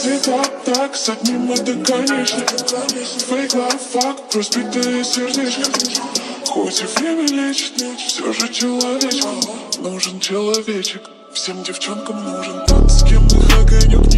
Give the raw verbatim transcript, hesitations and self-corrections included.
всегда так, с одним это конечно. Фейк, лав, факт, разбитое сердечко. Хоть и время лечит, все же человечек. Нужен человечек, всем девчонкам нужен тот, с кем их огонек не